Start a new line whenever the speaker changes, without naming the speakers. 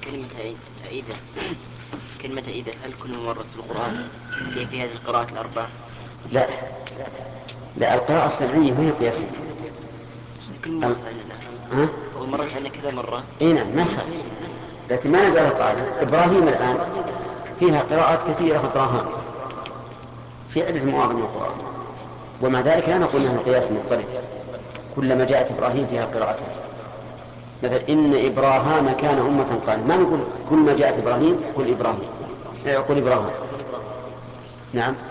كلمة عيدة كلمة عيدة هل كل مرة في القرآن هي في هذه القراءات الأربع؟
لا، لا، القراءة السمعية ما هي قياسية.
كل مرة فعلنا
ها؟
أول مرة فعلنا كذا مرة.
اي نعم، ما يخالف، لكن ما نزال القاعدة. إبراهيم الآن فيها قراءات كثيرة، إبراهام في عدة مواضع من القرآن، ومع ذلك لا نقول أنه القياس مضطرد. كلما جاءت إبراهيم فيها قراءتان، مثلا إن إبراهام كان أمة قال، ما نقول كل ما جاءت إبراهيم قل إبراهيم، قل إبراهيم. نعم.